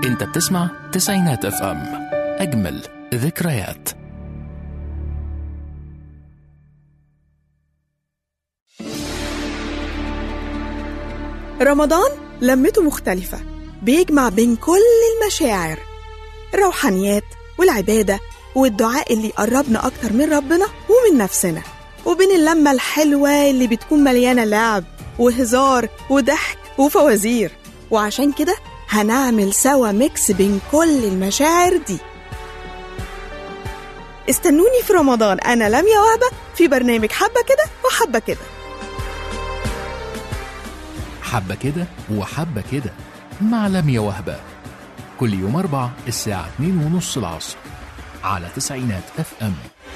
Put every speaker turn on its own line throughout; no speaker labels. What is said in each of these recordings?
انت بتسمع تسعينات اف ام، اجمل ذكريات.
رمضان لمته مختلفة، بيجمع بين كل المشاعر، الروحانيات والعبادة والدعاء اللي يقربنا أكتر من ربنا ومن نفسنا، وبين اللمة الحلوة اللي بتكون مليانة لعب وهزار وضحك وفوازير. وعشان كده هنعمل سوا ميكس بين كل المشاعر دي. استنوني في رمضان، أنا لميا وهبة في برنامج حبة كده وحبة كده.
حبة كده وحبة كده مع لميا وهبة، كل يوم 4 الساعة 2:30 العصر على تسعينات اف ام.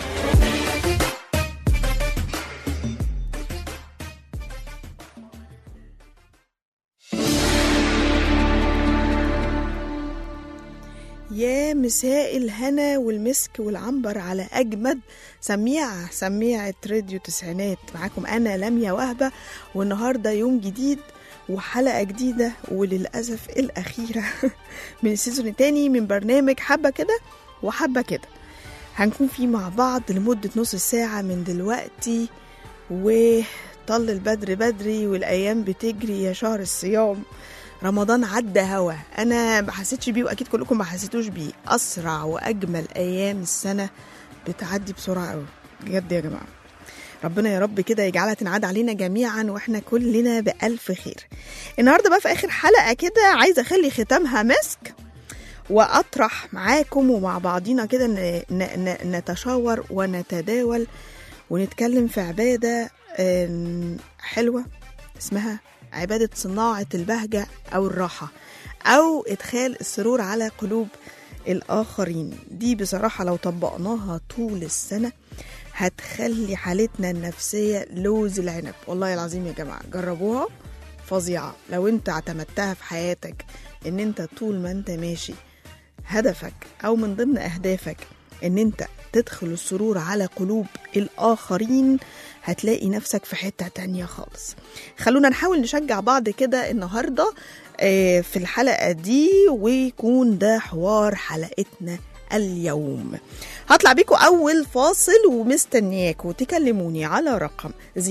يا مساء الهنا والمسك والعنبر على أجمد سميعة راديو تسعينات. معاكم أنا لميا وهبة، والنهاردة يوم جديد وحلقة جديدة، وللأسف الأخيرة من السيزون التاني من برنامج حبة كده وحبة كده. هنكون فيه مع بعض لمدة نص ساعة من دلوقتي، وطل البدر بدري والأيام بتجري يا شهر الصيام. رمضان عدى هوا، أنا ما حسيتش بيه وأكيد كلكم ما حسيتوش بيه. أسرع وأجمل أيام السنة بتعدي بسرعة قوي بجد يا جماعة. ربنا يا رب كده يجعلها تنعاد علينا جميعا وإحنا كلنا بألف خير. النهاردة بقى في آخر حلقة كده عايزة أخلي ختامها مسك، وأطرح معاكم ومع بعضينا كده نتشاور ونتداول ونتكلم في عبادة حلوة اسمها عبادة صناعة البهجة أو الراحة، أو إدخال السرور على قلوب الآخرين. دي بصراحة لو طبقناها طول السنة هتخلي حالتنا النفسية لوز العنب. والله العظيم يا جماعة جربوها، فظيعة. لو انت اعتمدتها في حياتك ان انت طول ما انت ماشي هدفك أو من ضمن أهدافك ان انت تدخل السرور على قلوب الآخرين، هتلاقي نفسك في حتة تانية خالص. خلونا نحاول نشجع بعض كده النهاردة في الحلقة دي، ويكون ده حوار حلقتنا اليوم. هطلع بيكم أول فاصل ومستنياكم تكلموني على رقم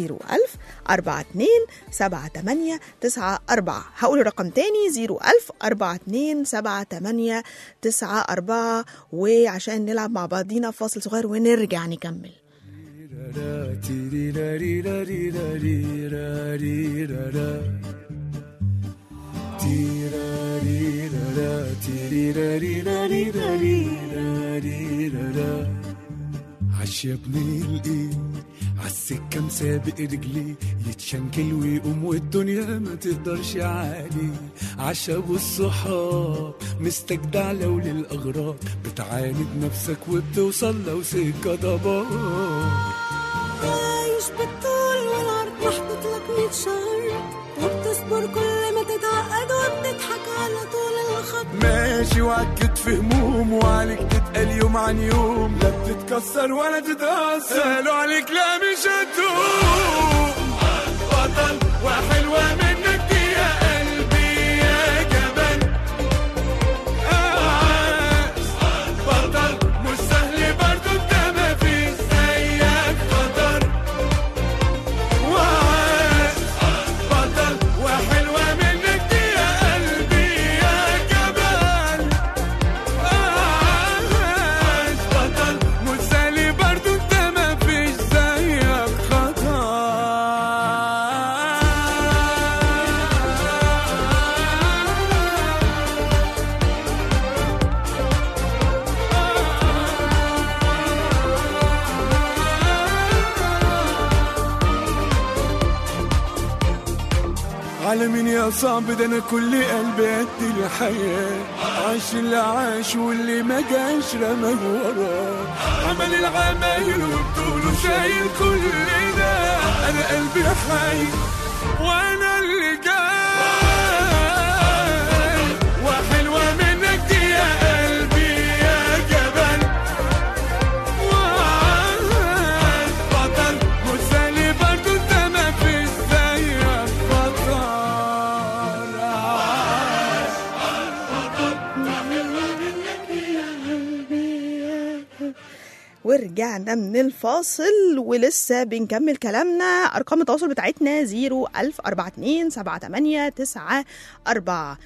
010427894. هقول الرقم تاني 010427894، وعشان نلعب مع بعضينا فاصل صغير ونرجع نكمل.
عش يا ابني الايه عالسكة مسابق رجلي، يتشنكل ويقوم والدنيا ما تقدرش عليه. عش ابو الصحاب مستجدع لو للأغراض، بتعاند نفسك وبتوصل لو سكة ضباب.
عايش بالطول والعرض محطوط لك 100 شهر، وبتصبر كل ما تتعقد وبتضحك على طول الخط.
ماشي وعكت في هموم وعليك تتقل يوم عن يوم، لا بتتكسر ولا تتأثر، قالوا عليك لا مش هتقوم. بطل وحلوة منك دي يا قلبي يا جبل، بطل مش سهل برضو انت ما فيش زيك قدر. بطل وحلوة منك دي يا قلبي يا جبل، بطل مش سهل برضو انت ما فيش زيك خطر. على مين يا صعب ده انا كل قلبي قد الحياة، عاش اللي عاش واللي ما جاش رماه وراه، عمل العمايل وبطوله شايل كل ده. انا قلبي حي وانا اللي جاي، وحلوة منك دي يا قلبي يا جبل، بطل مسالي برضو انت ما فيش زيك بطل.
ورجعنا من الفاصل ولسه بنكمل كلامنا. أرقام التواصل بتاعتنا 010427894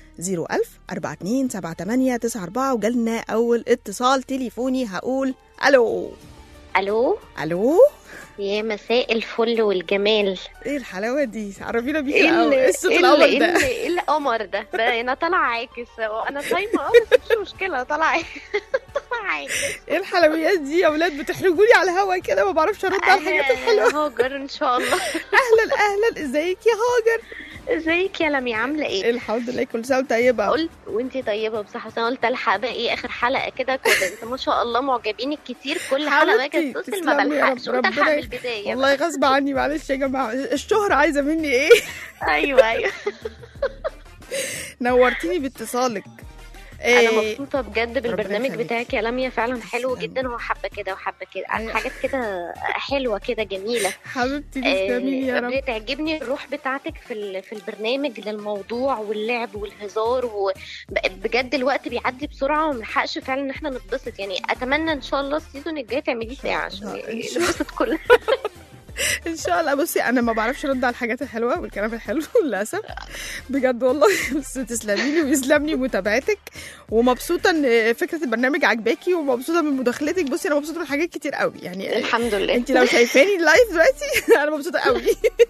010427894 وجالنا أول اتصال تليفوني. هقول ألو.
الو
ألو،
يا مساء الفل والجمال.
ايه الحلاوة دي؟ عرفينا بيك
ايه
الأول. إيه الصوت الأول ده؟
ايه القمر ده انا طالعه عاكس، انا صايمه بس مش مشكله، طالعه عاكس.
ايه الحلويات دي يا ولاد؟ بتحرجوني على الهوا كده، ما بعرفش ارد على الحاجات الحلوة.
هاجر ان شاء الله.
اهلا اهلا، ازيك يا هاجر؟
ازيك يا لمي، عامله ايه؟
الحمد لله، كل سنة وانت طيبة.
قلت وانتي طيبه بصراحه، انا قلت الحق بقى ايه اخر حلقه كده انت ما شاء الله معجبينك كتير، كل حلقه باجي اتصل ما بلحقش، قلت الحق من البدايه.
والله غصب عني، معلش يا جماعه، الشهرة عايزه مني ايه.
ايوه
نورتيني باتصالك.
انا مبسوطه بجد بالبرنامج
يخليك.
بتاعك يا لميا، فعلا حلو جدا، وحابه كده وحابه كده، حاجات كده حلوه كده جميله.
حبيبتي تسلمي يا رب.
بتعجبني الروح بتاعتك في البرنامج للموضوع واللعب والهزار، وبجد الوقت بيعدي بسرعه وما بنلحقش فعلا ان احنا نتبسط. يعني اتمنى ان شاء الله السيزون الجاي تعملي ساعه عشان نتبسط كلنا.
ان شاء الله. بصي انا ما بعرفش ارد على الحاجات الحلوه والكلام الحلو للاسف بجد والله. بس تسلمي لي ويسلمني متابعتك، ومبسوطه ان فكره البرنامج عجباكي، ومبسوطه من مداخلتك. بصي انا مبسوطه من حاجات كتير قوي يعني.
الحمد لله.
انت لو شايفاني لايف دلوقتي انا مبسوطه قوي.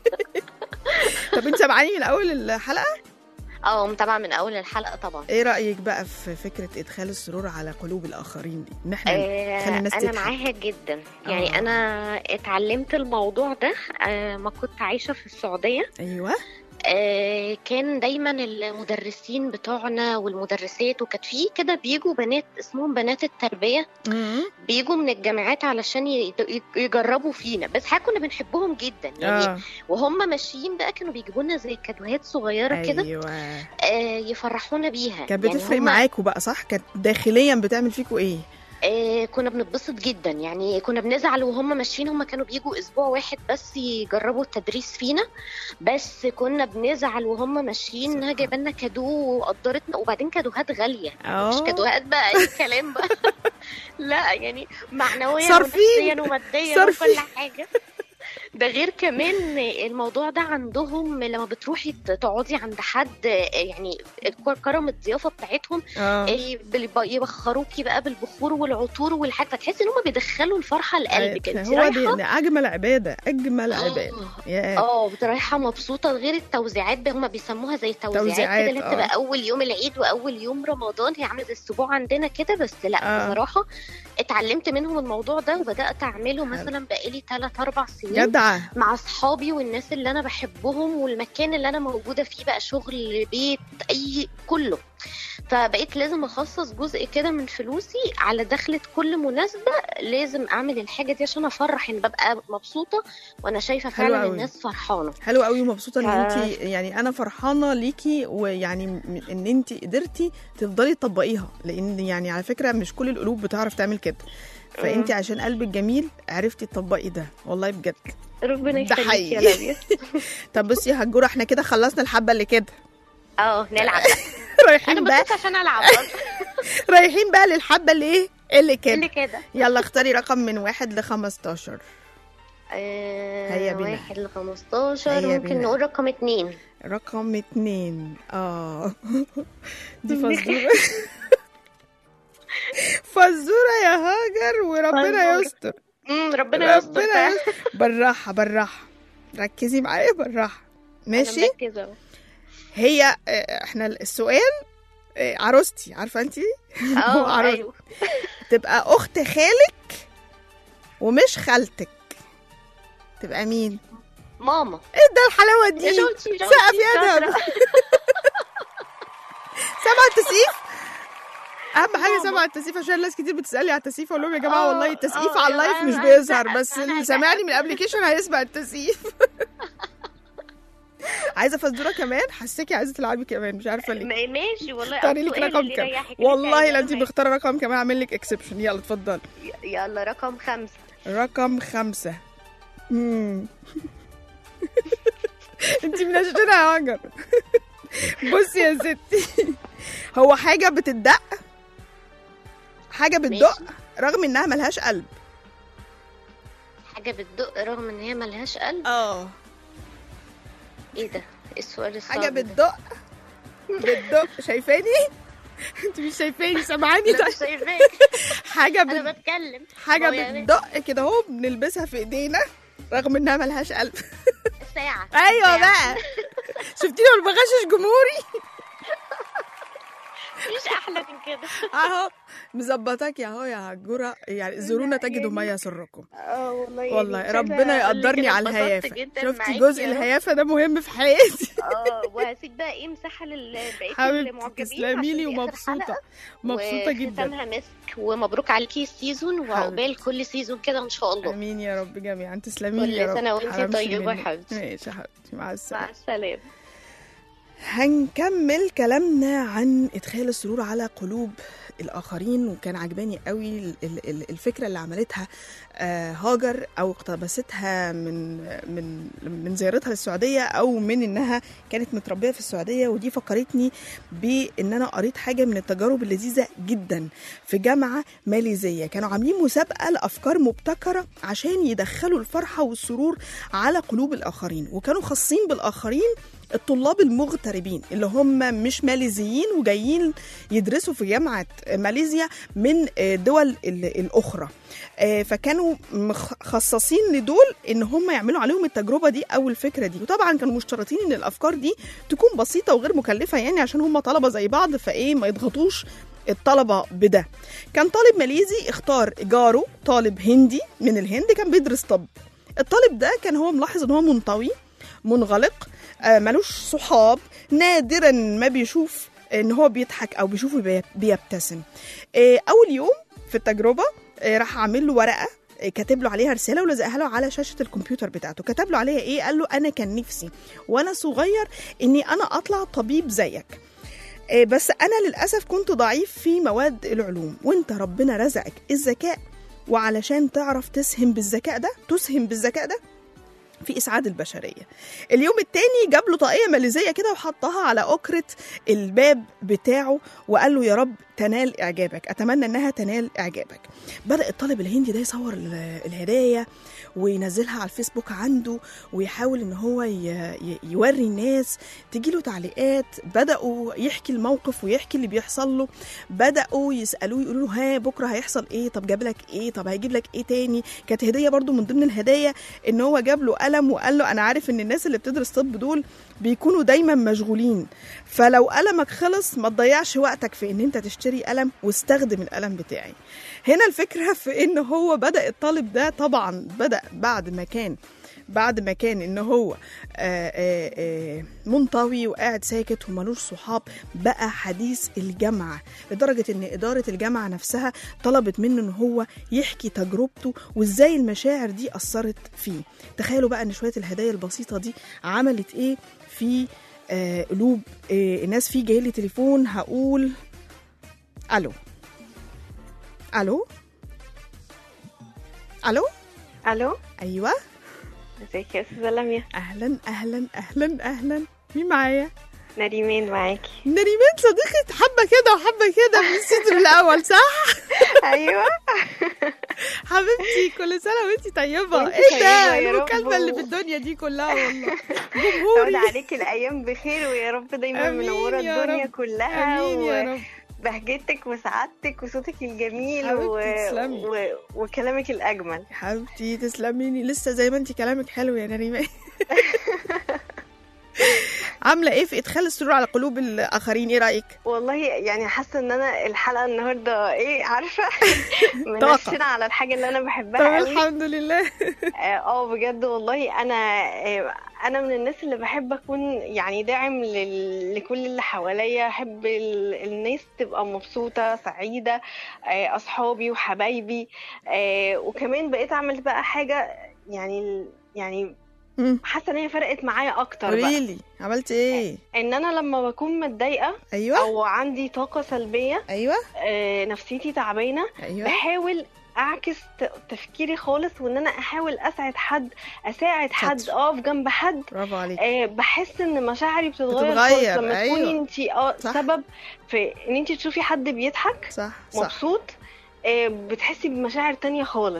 طب انت سامعاني من اول الحلقه؟
متابعه من اول الحلقه طبعا.
ايه رايك بقى في فكره ادخال السرور على قلوب الاخرين دي، ان احنا نخلي الناس
انا
تضحك؟
معاها جدا يعني. انا اتعلمت الموضوع ده ما كنت عايشه في السعوديه.
ايوه.
كان دايما المدرسين بتوعنا والمدرسات، وكانت في كده بيجوا بنات اسمهم بنات التربيه، بيجوا من الجامعات علشان يجربوا فينا، بس احنا كنا بنحبهم جدا يعني. وهم ماشيين بقى كانوا بيجيبوا لنا زي كادوهات صغيره كده.
ايوه.
يفرحونا بيها.
كانت بتفرق يعني معاكوا بقى صح؟ كانت داخليا بتعمل فيكوا ايه؟
كنا بنتبسط جدا يعني. كنا بنزعل وهم ماشيين، هم كانوا بيجوا اسبوع واحد بس يجربوا التدريس فينا، بس كنا بنزعل وهم ماشيين انها جايبه لنا كادو وقدرتنا، وبعدين كادوهات غاليه مش كادوهات بقى اي كلام بقى. لا يعني معنويا ونفسيا وماديا وكل حاجه. ده غير كمان الموضوع ده عندهم لما بتروحي تقعدي عند حد يعني كرم الضيافه بتاعتهم يبخروكي بقى بالبخور والعطور والحاجه، فتحسي ان هم بيدخلوا الفرحه لقلبك. انت
هو دي اجمل عباده، اجمل عباده.
رايحه مبسوطه. غير التوزيعات هم بيسموها زي توزيعات كده اللي بتبقى اول يوم العيد واول يوم رمضان، هي عامله زي السبوع عندنا كده. بس لا بصراحه اتعلمت منهم الموضوع ده، وبدات اعمله مثلا بقالي 3-4 سنين
جدعة
مع اصحابي والناس اللي انا بحبهم، والمكان اللي انا موجوده فيه بقى شغل بيت اي كله. فبقيت لازم اخصص جزء كده من فلوسي على دخلة كل مناسبة، لازم اعمل الحاجة دي عشان افرح، ان ببقى مبسوطة وانا شايفة فعلا الناس فرحانة.
حلو قوي، ومبسوطة ان انتي يعني انا فرحانة ليكي، ويعني ان انتي قدرتي تفضلي تطبقيها، لان يعني على فكرة مش كل القلوب بتعرف تعمل كده، فانتي عشان قلبك جميل عرفتي تطبقي ده، والله بجد
ربنا يخليك يا لميا.
طب بصي يا هجورة، احنا كده خلصنا الحبة اللي كده،
نلعب
رايحين بقى
عشان العب.
رايحين بقى للحبة اللي ايه اللي كده. يلا اختاري رقم من 1 ل15.
هيا بينا 1 ل15. ممكن نقول رقم 2.
رقم 2 دي فزورة. فزورة يا هاجر، وربنا يستر.
ربنا يستر.
بالراحة ركزي معايا بالراحة، ماشي؟
أنا مركزة.
هي احنا السؤال عروستي، عارفة انتي؟
أيوه.
تبقى أخت خالك ومش خالتك، تبقى مين؟
ماما.
ايه ده الحلاوة دي؟ سقف يا ادهم. سمع التسقيف؟ اهم حاجه سمع التسقيف، عشان ناس كتير بتسالي على التسقيف، اقول لهم يا جماعه والله التسقيف على اللايف مش بيظهر، بس اللي سامعني من الابلكيشن هيسمع التسقيف. عايزه فزوره كمان، حسيكي عايزه تلعبي كمان، مش عارفه ليه.
ماشي والله.
اختاري لك رقم كام؟ والله لو انت مختاره رقم كمان اعمل لك اكسبشن. يلا اتفضلي.
يلا رقم 5.
رقم 5. انت منشنه يا هاجر. بصي يا ستي، هو حاجه بتدق، حاجه بتدق رغم انها ملهاش قلب.
حاجة بتدق رغم ان هي ملهاش قلب؟ ايه ده؟ السؤال الصعب
حاجه
ده.
بتدق شايفاني؟ انت مش شايفاني، سامعاني؟
لا
طيب
مش شايفاك.
حاجه
انا بتكلم.
حاجه
هو يا
بتدق كده اهو، بنلبسها في ايدينا رغم انها ملهاش قلب.
ساعة.
ايوه
ساعة.
بقى، شفتيني وانا بغشش جمهوري؟
مفيش احلى من كده.
اهو مظبطاك اهو يا عجوره، يعني زورونا تجدوا ما يسركم.
والله
والله
يعني
ربنا
أقول لك
يقدرني
كده
على
اتبسطت
الهيافه.
جداً
شفتي
معاكي
جزء
يا رب.
الهيافه ده مهم في حياتي.
وهسيب بقى ايه مساحة لبقية
حبيبتي
المعجبين
تسلمي لي،
عشان دي آخر
ومبسوطه
حلقة.
مبسوطه جدا.
وختامها مسك، ومبروك عليكي السيزون، وعقبال كل سيزون كده ان شاء الله.
امين يا رب جميعا، تسلمي لي يا
كل
رب.
سنة وانتي
حرمش
طيبة يا
منك.
حبيبتي.
ماشي يا حبيبتي، مع السلامه.
مع السلامة.
هنكمل كلامنا عن إدخال السرور على قلوب الآخرين. وكان عجباني قوي الفكرة اللي عملتها هاجر، أو اقتبستها من زيارتها للسعودية، أو من إنها كانت متربية في السعودية. ودي فكرتني بإن أنا قريت حاجة من التجارب اللذيذة جدا في جامعة ماليزية. كانوا عاملين مسابقة لأفكار مبتكرة عشان يدخلوا الفرحة والسرور على قلوب الآخرين، وكانوا خاصين بالآخرين الطلاب المغتربين اللي هم مش ماليزيين وجايين يدرسوا في جامعة ماليزيا من دول الأخرى. فكانوا مخصصين لدول إن هم يعملوا عليهم التجربة دي أو الفكرة دي. وطبعا كانوا مشترطين إن الأفكار دي تكون بسيطة وغير مكلفة، يعني عشان هم طلبة زي بعض، فإيه ما يضغطوش الطلبة بده. كان طالب ماليزي اختار جاره طالب هندي من الهند كان بيدرس طب. الطالب ده كان هو ملاحظ إن هو منطوي منغلق، ملوش صحاب، نادرا ما بيشوف ان هو بيضحك او بيشوفه بيبتسم. اول يوم في التجربه راح عامل له ورقه كاتب له عليها رساله ولزقها له على شاشه الكمبيوتر بتاعته. كتب له عليها ايه؟ قال له انا كان نفسي وانا صغير اني انا اطلع طبيب زيك، بس انا للاسف كنت ضعيف في مواد العلوم، وانت ربنا رزقك الذكاء، وعلشان تعرف تسهم بالذكاء ده في إسعاد البشرية. اليوم التاني جاب له طاقية ماليزية كده وحطها على أكرة الباب بتاعه وقال له يا رب تنال إعجابك، أتمنى أنها تنال إعجابك. بدأ الطالب الهندي ده يصور الهدايا وينزلها على الفيسبوك عنده، ويحاول ان هو يوري الناس، تجيله تعليقات. بدأوا يحكي الموقف ويحكي اللي بيحصل له. بدأوا يسألوه يقولوا له ها بكرة هيحصل ايه، طب جاب لك ايه، طب هيجيب لك ايه تاني. كانت هدية برضو من ضمن الهدايا ان هو جاب له قلم وقال له انا عارف ان الناس اللي بتدرس طب دول بيكونوا دايما مشغولين، فلو قلمك خلص ما تضيعش وقتك في ان انت تشتري قلم، واستخدم القلم بتاعي. هنا الفكرة في ان هو بدأ الطالب ده طبعا بدأ بعد ما كان ان هو منطوي وقاعد ساكت ومالوش صحاب، بقى حديث الجامعة، لدرجة ان إدارة الجامعة نفسها طلبت منه ان هو يحكي تجربته وازاي المشاعر دي أثرت فيه. تخيلوا بقى ان شوية الهدايا البسيطة دي عملت ايه في قلوب الناس. في جاي لي تليفون، هقول الو. ايوه
ازيك يا استاذه لميا؟
اهلا. مين معايا؟
نريمان معاكي.
نريمان صديقة حبه كده وحبه كده من السيزون الاول، صح؟
ايوه
حبيبتي كل سنه وانتي طيبه.
وانتي
ايه ده
طيبة يا رب.
المكالمه اللي في الدنيا دي كلها والله.
تعود
جمهوري
عليكي الايام بخير، ويا رب دايما
آمين
منوره
يا
الدنيا
رب.
كلها،
امين يا رب.
بهجتك وسعادتك وصوتك الجميل
حبيبتي تسلمي.
وكلامك الاجمل.
حبيبتي تسلميني، لسه زي ما انتي كلامك حلو يا نريمان. عامله ايه في ادخال السرور على قلوب الاخرين؟ ايه رايك؟
والله يعني حاسه ان انا الحلقه النهارده ايه عارفه منشنه على الحاجه اللي انا بحبها قوي.
الحمد لله.
بجد والله انا من الناس اللي بحب اكون يعني داعم لكل اللي حواليا. احب الناس تبقى مبسوطه سعيده، اصحابي وحبايبي. وكمان بقيت اعمل بقى حاجه يعني حاسه ان هي فرقت معايا اكتر.
قوليلي عملتي ايه؟
ان انا لما بكون متضايقه
ايوه
او عندي طاقه سلبيه،
ايوه
نفسيتي تعبانه،
ايوه
بحاول اعكس تفكيري خالص، وان انا احاول اساعد حد
شاطر.
اقف جنب حد.
برافو عليكي.
بحس ان مشاعري بتتغير
بتتغير،
لما
أيوة.
تكوني انت سبب في ان انت تشوفي حد بيضحك
صح
مبسوط. بتحسي بمشاعر تانية خالص.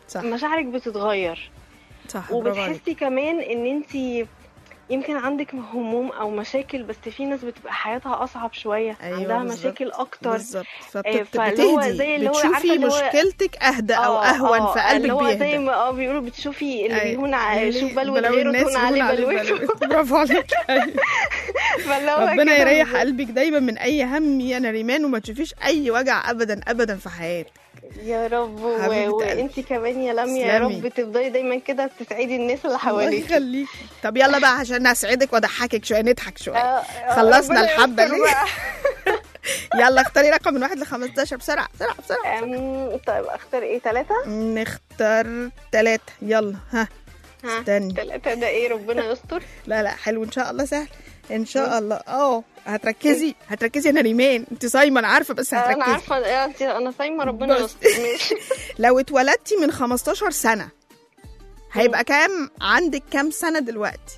صح
مشاعرك بتتغير.
صح برافو عليك.
وبتحسي كمان ان انت يمكن عندك هموم او مشاكل، بس في ناس بتبقى حياتها اصعب شويه،
أيوة
عندها
بالظبط.
مشاكل اكتر
بالظبط،
فاللي هو
فبتهدي،
زي اللي هو عارفة
بتشوفي
اللي هو
مشكلتك اهدى او اهون، فقلبك
اللي هو زي
بيهدى.
ما بيقولوا بتشوفي اللي
أيوة.
بيهون شوف بلوة غيره
الناس
تهون عليه
يهون
بلوته.
برافو عليك. أيوة.
فاللي هو
ربنا
كده
يريح
بالظبط.
قلبك دايما من اي هم يا نريمان، وما تشوفيش اي وجع ابدا ابدا في حياتك.
يا رب.
حبيبة
وانتي كمان يا لميا يا
تسلمي.
رب تفضلي دايما كده تسعدي الناس اللي
الله
حواليك.
يخليكي. طب يلا بقى عشان اسعدك واضحكك شويه، نضحك شويه. خلصنا الحبه دي. يلا اختاري رقم من 1 ل 15 بسرعه بسرعه بسرعه.
طيب اختار ايه؟ 3.
نختار 3. يلا ها استني.
3 ده ايه؟ ربنا يستر.
لا لا حلو ان شاء الله، سهل ان شاء الله. هتركزي يا نريمان، انت صايمه انا عارفه، بس هتركزي.
انا عارفه انا صايمه، ربنا يستر. ماشي.
لو اتولدتي من 15 سنه هيبقى كام عندك؟ كام سنه دلوقتي؟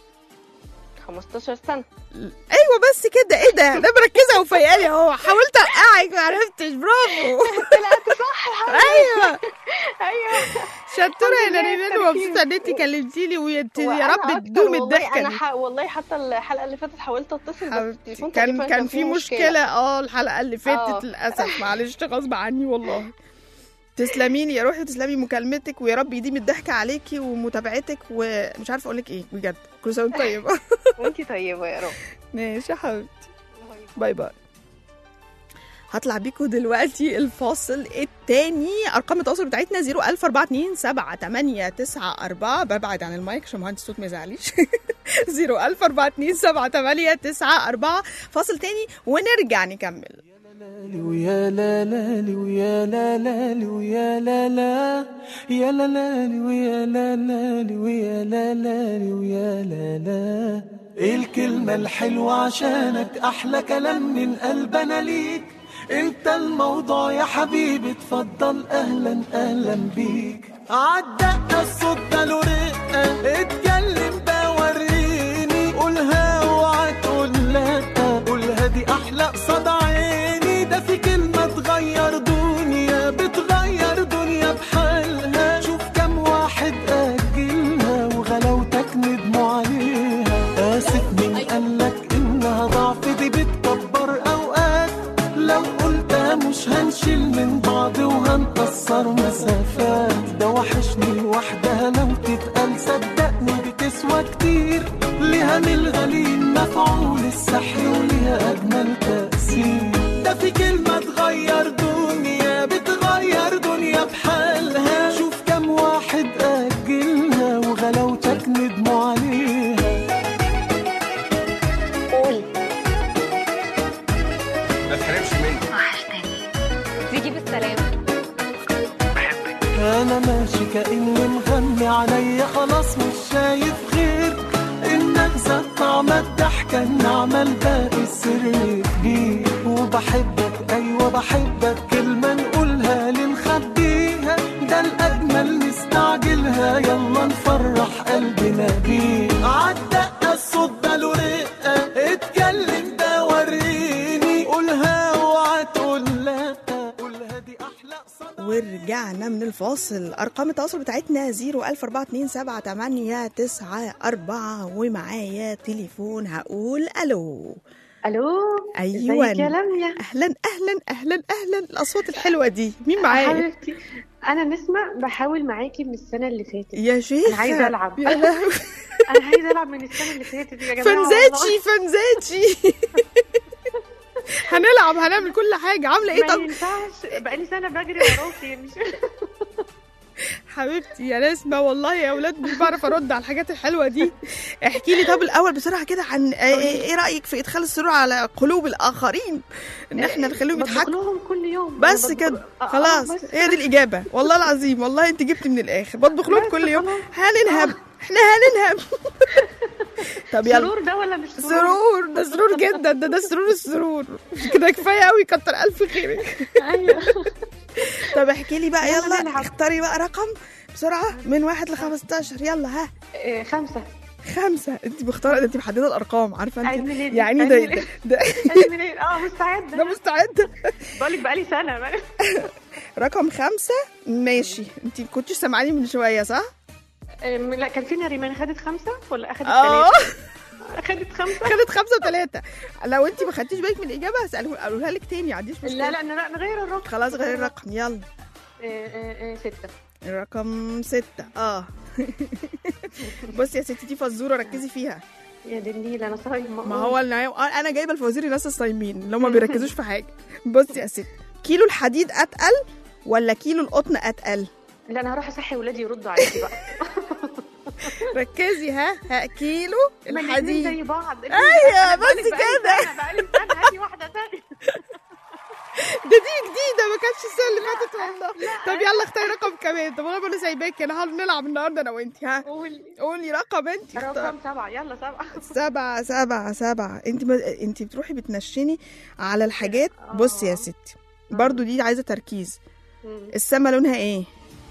15 سنه.
ايوه بس كده. ايه ده مركزه وفيالي اهو، حاولت اوقعك ما عرفتش. برافو.
طلعت صح.
ايوه
ايوه
شطوره يا نريمان، ومبسوطه ان انت كلمتيلي، يا رب تدوم الضحكه دي.
انا والله حتى الحلقه اللي فاتت حاولت اتصل، بس التليفون
كان في مشكله. الحلقه اللي فاتت للاسف، معلش غصب عني والله. تسلميني يا روحي، تسلمي مكالمتك، ويا رب يديم الضحكه عليكي ومتابعتك، ومش عارفه اقول لك ايه بجد. كل سنه وانت طيبه.
وانتي طيبه يا رب.
ماشي يا حبيبتي، باي باي. هطلع بيكم دلوقتي الفاصل التاني. ارقام التواصل بتاعتنا 014278994. ببعد عن المايك عشان مهندس الصوت ما يزعليش. 014278994. فاصل تاني ونرجع نكمل.
ويا لا لا ويا لا لا ويا لا لا يا لا لا ويا لا لا ويا لا لا ويا لا لا. الكلمة الحلوة عشانك أحلى كلام من قلبنا ليك، انت الموضوع يا حبيبي، اتفضل اهلا اهلا بيك. عالدقة الصوت ده له رقة، اتكلم بوريني، قولها اوعى تقول لا، قولها دي احلى قصاد عيني. ده في كلمة تغير دنيا، بتغير دنيا بحالها. شوف كم واحد اجلها وغلاوتك ندموا عليها. اسف مين قالك انها ضعف، دي بتكبر اوقات. لو قلتها مش هنشيل من بعض وهنقصر مسافات. ده وحشني لوحدها لو تتقال، صدقني بتسوى كتير. ليها من الغليل مفعول السحر، وليها أجمل تأثير. ده في كلمة تغير دنيا، بتغير دنيا بحالها. شوف كم واحد أجلها وغلاوتك ندموا عليها.
قول
ما تحرمش مني.
تيجي بالسلامة.
أنا ماشي كأني مغمي عليا، خلاص مش شايف غير إنك زاد طعم الضحكة النعمة، الباقي السر كبير. وبحبك أيوة بحبك، كلمة نقولها لنخبيها. ده الأجمل نستعجلها، يلا نفرح قلبنا بيه. عالدقة الصوت ده له رقة، اتكلم ده وريني، قولها اوعى تقول لا، قولها دي أحلى قصاد.
ورجعنا من الفاصل. ارقام التواصل بتاعتنا 014278994. ومعايا تليفون، هقول الو.
الو.
ايوه
ازيك يا لميا؟
اهلا اهلا اهلا اهلا. الاصوات الحلوه دي مين معايا؟
حبيبتي انا نسمة، بحاول معاكي من السنة اللي فاتت.
يا شيخ
انا عايزة العب.
يا لهوي.
انا عايزة العب من السنة اللي فاتت يا جماعة.
فنزاتشي. هنلعب، هنعمل كل حاجه. عامله ايه؟
ما
طب
ينفعش، بقالي سنة بجري وراكي مش
حبيبتي يا نسمة، والله يا اولاد مش بعرف ارد على الحاجات الحلوه دي. احكي لي طب الاول بسرعه كده عن ايه رايك في ادخال السرور على قلوب الاخرين، ان احنا نخليهم يضحكوا
لهم كل يوم
بس كده. خلاص هي دي الاجابه. والله العظيم والله انت جبتي من الاخر. بطبخ لهم كل يوم. هننهب احنا هننهب. طب يلا.
سرور ده ولا مش
سرور؟ ده سرور جدا. ده السرور كده كفايه قوي. كتر الف خيرك.
ايوه.
طب احكي لي بقى، يلا
نلعب.
اختاري بقى رقم بسرعه من 1 ل 15. يلا ها.
5.
5 انت مختاره، انت محدده الارقام، عارفه
عيد
انت
ميلادي،
يعني
عيد
ده
ميلادي.
ده
عيد ميلادي. مستعده.
ده مستعده.
بقول لك بقالي سنه بقى.
رقم 5 ماشي. انت كنتش سامعاني من شويه صح؟
لا كان في نريمان خدت 5 ولا اخدت
اه
3؟ اخدت 5.
خدت 5 و3. لو انت ما خدتيش بالك من الاجابه هقولها لك تاني، ما عنديش مشكله.
لا نغير الرقم.
خلاص غير الرقم يلا.
6.
الرقم 6 بصي يا ستي دي فزوره ركزي فيها.
يا دي النيل انا صايمه.
ما هو انا جايبه الفوازير الناس الصايمين اللي هم ما بيركزوش في حاجه. بصي يا ستي، كيلو الحديد اتقل ولا كيلو القطن اتقل؟
لا انا هروح اصحي ولادي يردوا عليكي بقى.
ركزي. ها كيلو الحديد
زي بعض.
ايوه بس كده.
انا بقالي سنه هاتي واحده ثانيه.
دي جديده ما كانتش السنه اللي فاتت والله. طب يلا اختاري رقم كمان. طب انا سايباكي، انا هنلعب النهارده انا وانت. ها قولي رقم انت.
رقم 7. يلا 7.
7. انت بتروحي بتنشني على الحاجات. بصي يا ستي برضو دي عايزه تركيز. السما لونها ايه؟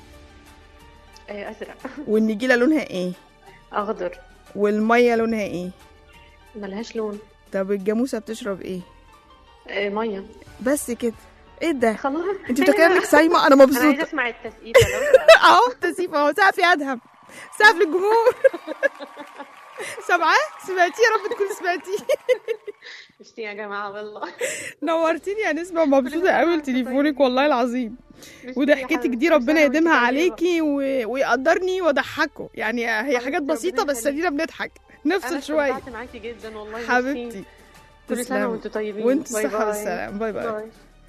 ازرق.
والنجيله لونها ايه؟
اخضر.
والميه لونها ايه؟
ملهاش لون.
طب الجاموسه بتشرب ايه؟
ميه.
بس كده. ايه ده؟
خلاص
انت بتفكري انك صايمه؟ انا مبسوطه.
انا عايزه اسمع التسقيفه.
اهو التسقيف اهو. سقف ادهم، سقف للجمهور. سامعاه؟ سمعتيه؟ يا رب تكوني سمعتيه.
مشتي يا جماعه والله.
نورتيني يا نسمه، مبسوطه قوي لتليفونك والله العظيم. وضحكتك دي ربنا يديمها عليكي ويقدرني وضحكه. يعني هي حاجات بسيطه بس ادينا بنضحك نفصل شويه.
انا معاكي جدا والله
حبيبتي.
كل سنه وانتم طيبين.
وانتم الصحه والسلام. باي باي.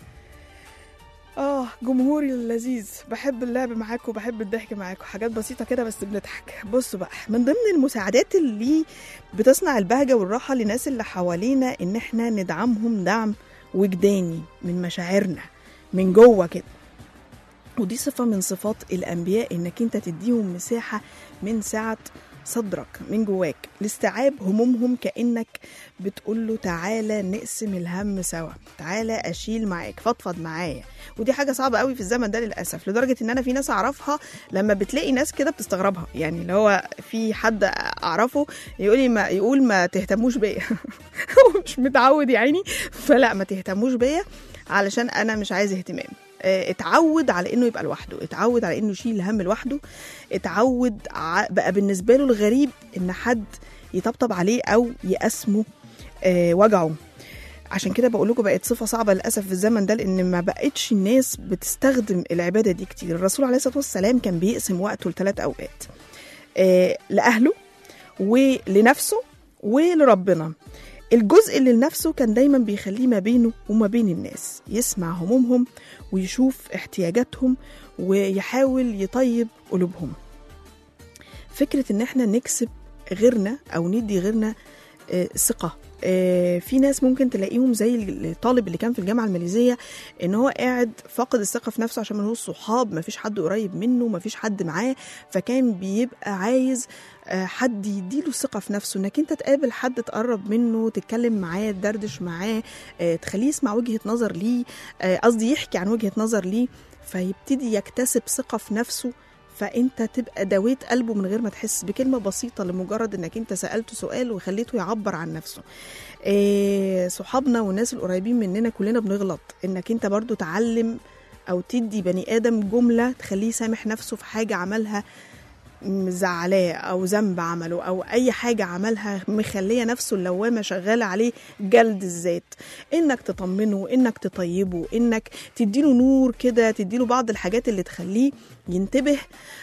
جمهوري اللذيذ، بحب اللعب معاكم وبحب الضحك معاكم. حاجات بسيطه كده بس بنضحك. بصوا بقى، من ضمن المساعدات اللي بتصنع البهجه والراحه للناس اللي حوالينا ان احنا ندعمهم دعم وجداني من مشاعرنا من جوه كده. ودي صفه من صفات الانبياء، انك انت تديهم مساحه من سعه صدرك من جواك لاستيعاب همومهم، كأنك بتقول له تعالى نقسم الهم سوا، تعالى أشيل معاك، فضفض معايا. ودي حاجة صعبة قوي في الزمن ده للأسف، لدرجة إن أنا في ناس أعرفها لما بتلاقي ناس كده بتستغربها. يعني اللي هو في حد أعرفه يقول ما تهتموش بيا. هو مش متعود يعني، فلا ما تهتموش بيا علشان أنا مش عايز اهتمام. اتعود على انه يبقى لوحده، اتعود على انه يشيل الهم لوحده، اتعود بقى بالنسبه له الغريب ان حد يطبطب عليه او يقسمه وجعه. عشان كده بقول لكم بقت صفه صعبه للاسف في الزمن ده، لان ما بقتش الناس بتستخدم العباده دي كتير. الرسول عليه الصلاه والسلام كان بيقسم وقته ل3 اوقات، لاهله ولنفسه ولربنا. الجزء اللي لنفسه كان دايما بيخليه ما بينه وما بين الناس، يسمع همومهم ويشوف احتياجاتهم ويحاول يطيب قلوبهم. فكرة ان احنا نكسب غيرنا او ندي غيرنا ثقة. في ناس ممكن تلاقيهم زي الطالب اللي كان في الجامعة الماليزية، ان هو قاعد فاقد الثقة في نفسه عشان ملهوش صحاب، مفيش حد قريب منه، مفيش حد معاه، فكان بيبقى عايز حد يديله الثقة في نفسه، انك انت تقابل حد تقرب منه، تتكلم معاه، تدردش معاه، تخليه يسمع وجهة نظر ليه، قصدي يحكي عن وجهة نظر ليه، فيبتدي يكتسب ثقة في نفسه. فانت تبقى دويت قلبه من غير ما تحس، بكلمة بسيطة لمجرد انك انت سألته سؤال وخليته يعبر عن نفسه. صحابنا والناس القريبين مننا كلنا بنغلط، انك انت برضو تعلم او تدي بني ادم جملة تخليه يسامح نفسه في حاجة عملها مزعلاه او ذنب عمله او اي حاجه عملها مخليه نفسه اللوامه شغاله عليه جلد الذات. انك تطمنه، انك تطيبه، انك تديله نور كده، تديله بعض الحاجات اللي تخليه ينتبه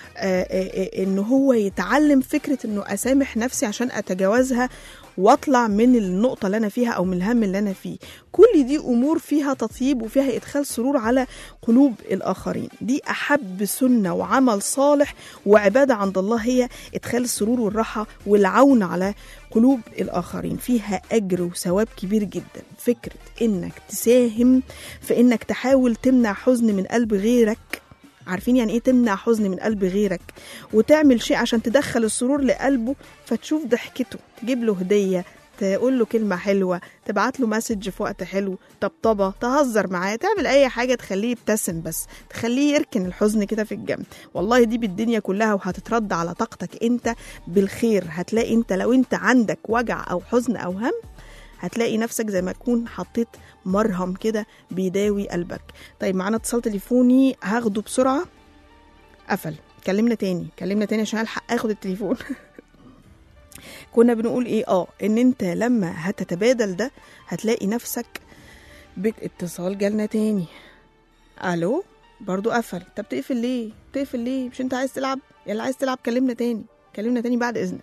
انه هو يتعلم فكره انه اسامح نفسي عشان اتجاوزها واطلع من النقطة اللي أنا فيها أو من الهم اللي أنا فيه. كل دي أمور فيها تطيب وفيها إدخال سرور على قلوب الآخرين. دي أحب سنة وعمل صالح وعبادة عند الله، هي إدخال السرور والراحة والعون على قلوب الآخرين. فيها أجر وثواب كبير جدا. فكرة إنك تساهم في إنك تحاول تمنع حزن من قلب غيرك. عارفين يعني ايه تمنع حزن من قلب غيرك؟ وتعمل شيء عشان تدخل السرور لقلبه، فتشوف ضحكته، تجيب له هدية، تقول له كلمة حلوة، تبعت له مسج في وقت حلو، طبطبة، تهزر معاه، تعمل أي حاجة تخليه يبتسم، بس تخليه يركن الحزن كده في الجنب. والله دي بالدنيا كلها، وهتترد على طاقتك انت بالخير. هتلاقي انت لو انت عندك وجع أو حزن أو هم، هتلاقي نفسك زي ما تكون حطيت مرهم كده بيداوي قلبك. طيب معانا اتصال تليفوني هاخده بسرعة. قفل. كلمنا تاني عشان الحق اخد التليفون. كنا بنقول ايه؟ ان انت لما هتتبادل ده هتلاقي نفسك اتصال جالنا تاني. الو، برضو قفل. طب تقفل ليه؟ مش انت عايز تلعب؟ يلا عايز تلعب كلمنا تاني بعد اذنك.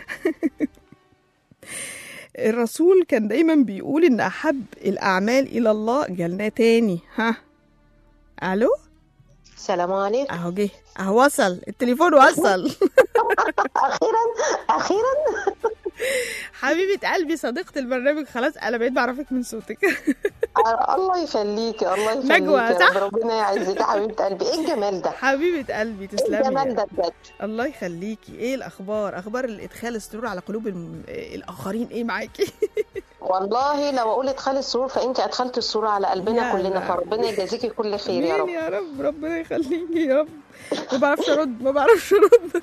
الرسول كان دايما بيقول ان احب الاعمال الى الله. جالنا تاني. الو،
السلام عليكم.
اهو جه، اهو وصل التليفون، وصل.
اخيرا
حبيبه قلبي، صديقه البرنامج، خلاص انا بقيت بعرفك من صوتك.
الله يخليكي
نجوى، صح؟
ربنا يعزك يا حبيبه قلبي. ايه الجمال ده
حبيبه قلبي، تسلمي.
ايه الجمال ده بجد.
الله يخليكي. ايه الاخبار الادخال السرور على قلوب الاخرين ايه معاكي؟
والله لو اقول ادخال السرور فانت ادخلت السرور على قلبنا كلنا، فربنا يجازيكي كل خير يا رب.
يا رب، ربنا يخليكي يا رب. ما بعرفش ارد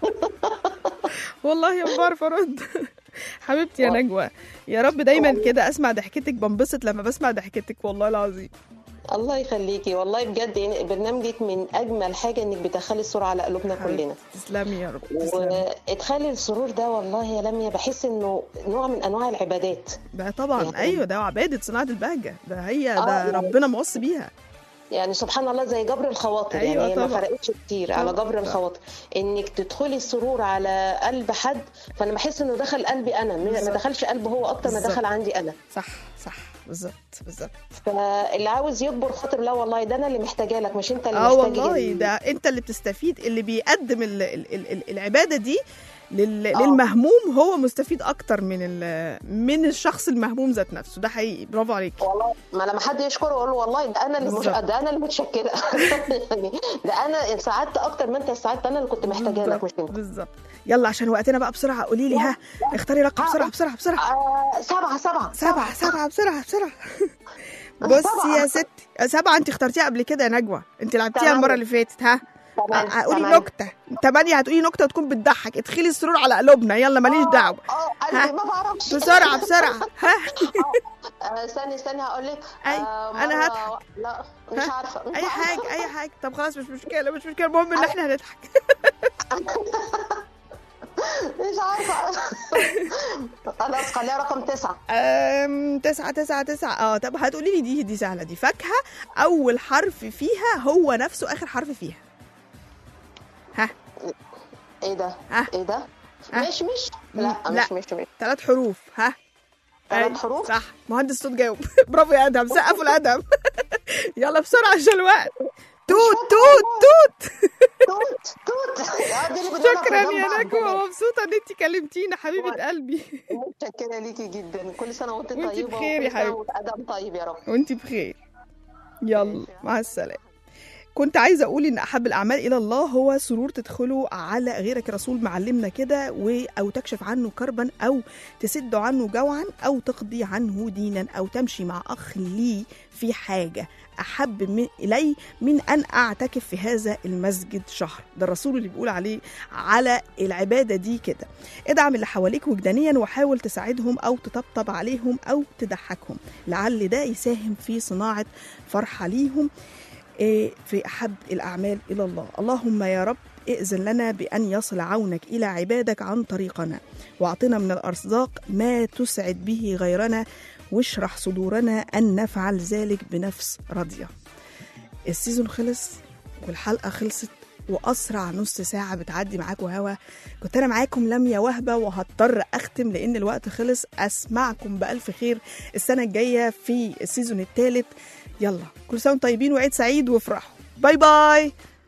والله ما بعرف ارد. حبيبتي يا نجوى، يا رب دايما كده اسمع ضحكتك، بنبسط لما بسمع ضحكتك والله العظيم.
الله يخليكي والله بجد. يعني برنامجك من اجمل حاجه انك بتدخلي السرور على قلوبنا كلنا.
تسلمي يا رب.
وادخال السرور ده والله يا لميا بحس انه نوع من انواع العبادات
ده طبعا يعني. ايوه، ده عباده صناعه البهجه، ده ربنا موصي بيها.
يعني سبحان الله زي جبر الخواطر.
أيوة
يعني
طبعا.
ما فرقتش كتير على جبر الخواطر، انك تدخلي السرور على قلب حد، فانا بحس انه دخل قلبي انا، ما دخلش قلبه هو اكتر ما دخل عندي انا.
صح بالظبط.
فاللي عاوز يجبر خاطر، لا والله ده انا اللي محتاجه لك، مش انت اللي محتاج.
والله ده انت اللي بتستفيد، اللي بيقدم العباده دي للمهموم هو مستفيد اكتر من الشخص المهموم ذات نفسه. ده حقيقي، برافو عليك
والله. ما لما حد يشكره اقول له والله ده انا اللي متشكره. يعني ده انا ساعدت اكتر ما انت ساعدت، انا اللي كنت محتاجه لك مش انت.
بالظبط. يلا عشان وقتنا بقى بسرعه، قولي لي اختاري رقم بسرعه. 7 بسرعه. بصي يا ستي، 7 انت اخترتيها قبل كده يا نجوى، انت لعبتيها المره اللي فاتت. قولي نكته. 8 هتقولي نكته وتكون بتضحك. ادخلي السرور على قلوبنا. يلا ماليش دعوه.
ما بعرفش.
بسرعه.
استني هقول لك.
انا هضحك.
لا مش عارفه.
اي حاجه. طب خلاص، مش مشكله. المهم ان احنا هنضحك.
مش عارفه. خلاص خليها رقم 9.
9. طب هتقولي لي دي سهله. دي فاكهه اول حرف فيها هو نفسه اخر حرف فيها.
ايه ده؟ مش لا.
3 حروف.
3 حروف.
صح. مهندس صوت جاوب. برافو يا ادهم، سقفوا لادهم. يلا بسرعه عشان الوقت. توت. شكرا يا نجوى، مبسوطه ان انت كلمتينا حبيبه قلبي.
متشكره ليكي جدا. كل سنه وانت طيبه.
وانت بخير يا حبيبتي.
وادم طيب يا رب.
وانت بخير. يلا مع السلامه. كنت عايزه اقول ان احب الاعمال الى الله هو سرور تدخله على غيرك. الرسول معلمنا كده، او تكشف عنه كربا، او تسد عنه جوعا، او تقضي عنه دينا، او تمشي مع اخ لي في حاجه احب الي من ان اعتكف في هذا المسجد شهر. ده الرسول اللي بيقول على العباده دي كده. ادعم اللي حواليك وجدانيا، وحاول تساعدهم او تطبطب عليهم او تضحكهم، لعل ده يساهم في صناعه فرحه ليهم في أحب الأعمال إلى الله. اللهم يا رب ائذن لنا بأن يصل عونك إلى عبادك عن طريقنا، واعطنا من الأرزاق ما تسعد به غيرنا، واشرح صدورنا أن نفعل ذلك بنفس راضية. السيزون خلص والحلقة خلصت، وأسرع نص ساعة بتعدي معاكم هوا. كنت أنا معاكم لميا وهبة، وهضطر أختم لأن الوقت خلص. أسمعكم بألف خير السنة الجاية في السيزون الثالث. يلا كل سنة وانتم طيبين وعيد سعيد وافرحوا. باي باي.